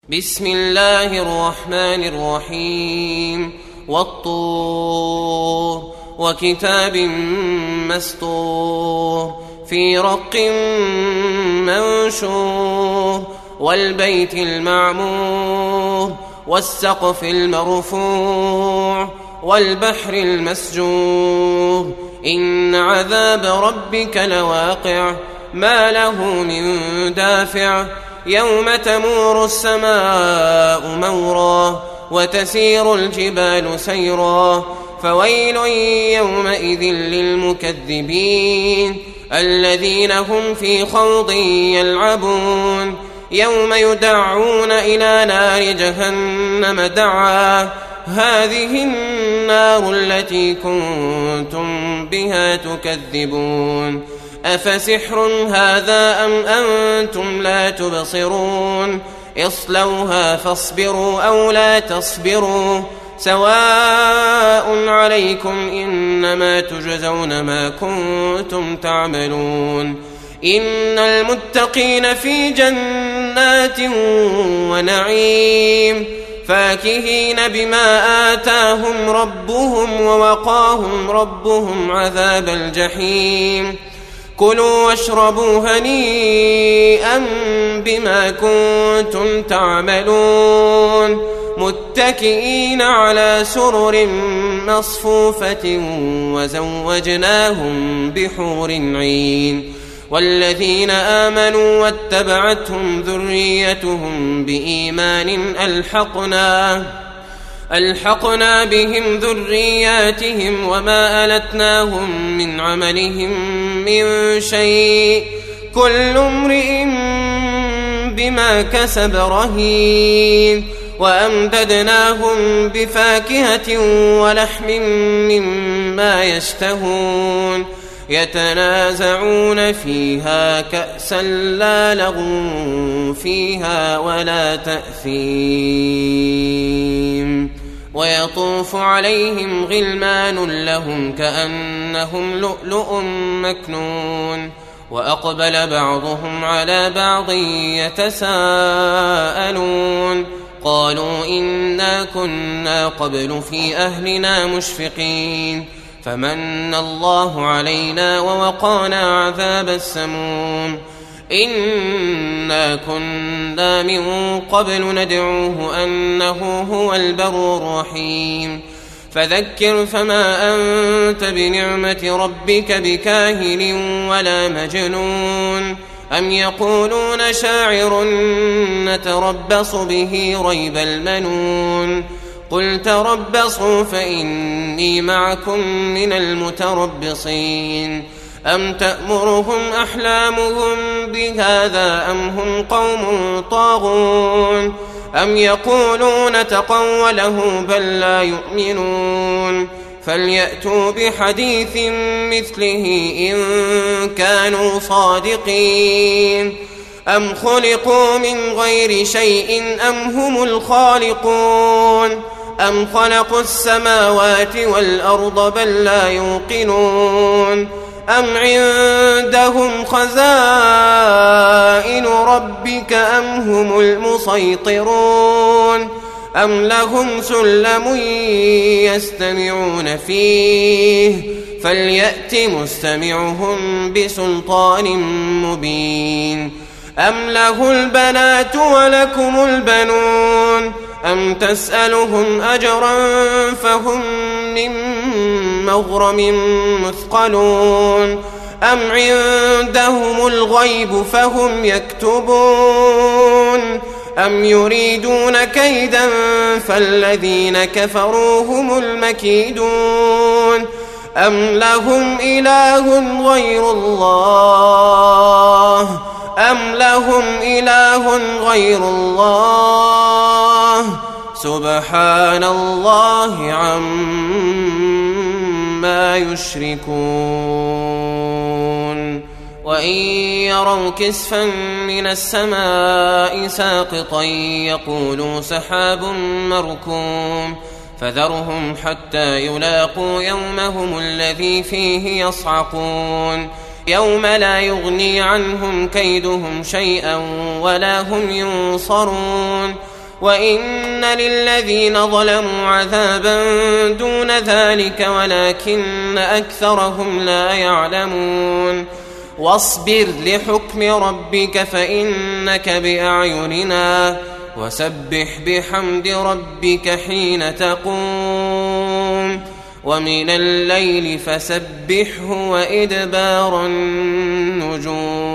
بسم الله الرحمن الرحيم والطور وكتاب مسطور في رق منشور والبيت المعمور والسقف المرفوع والبحر المسجور إن عذاب ربك لواقع ما له من دافع يوم تمور السماء مورا وتسير الجبال سيرا فويل يومئذ للمكذبين الذين هم في خوض يلعبون يوم يدعون إلى نار جهنم دعا هذه النار التي كنتم بها تكذبون أفسحر هذا أم أنتم لا تبصرون اصلوها فاصبروا أو لا تصبروا سواء عليكم إنما تجزون ما كنتم تعملون إن المتقين في جنات ونعيم فاكهين بما آتاهم ربهم ووقاهم ربهم عذاب الجحيم كلوا واشربوا هنيئا بما كنتم تعملون متكئين على سرر مصفوفة وزوجناهم بحور عين والذين آمنوا واتبعتهم ذريتهم بإيمان ألحقنا بهم ذرياتهم وما ألتناهم من عملهم من شيء كل امرئ بما كسب رهين وأمددناهم بفاكهة ولحم مما يشتهون يتنازعون فيها كأسا لا لغو فيها ولا تأثيم ويطوف عليهم غلمان لهم كأنهم لؤلؤ مكنون وأقبل بعضهم على بعض يتساءلون قالوا إنا كنا قبل في أهلنا مشفقين فمن الله علينا ووقانا عذاب السموم إنا كنا من قبل ندعوه أنه هو البر الرحيم فذكر فما أنت بنعمة ربك بكاهن ولا مجنون أم يقولون شاعر نتربص به ريب المنون قل تربصوا فإني معكم من المتربصين أم تأمرهم أحلامهم بهذا أم هم قوم طاغون أم يقولون تقوله بل لا يؤمنون فليأتوا بحديث مثله إن كانوا صادقين أم خلقوا من غير شيء أم هم الخالقون أم خلقوا السماوات والأرض بل لا يوقنون أم عندهم خزائن ربك أم هم المسيطرون أم لهم سلم يستمعون فيه فليأت مستمعهم بسلطان مبين أم له البنات ولكم البنون أم تسألهم أجرا فهم من مغرم مثقلون أم عندهم الغيب فهم يكتبون أم يريدون كيدا فالذين كفروا هم المكيدون أم لهم إله غير الله سبحان الله عما يشركون وإن يروا كسفا من السماء ساقطا يقولوا سحاب مركوم فذرهم حتى يلاقوا يومهم الذي فيه يصعقون يوم لا يغني عنهم كيدهم شيئا ولا هم ينصرون وإن للذين ظلموا عذابا دون ذلك ولكن أكثرهم لا يعلمون واصبر لحكم ربك فإنك بأعيننا وسبح بحمد ربك حين تقوم ومن الليل فسبحه وإدبار النجوم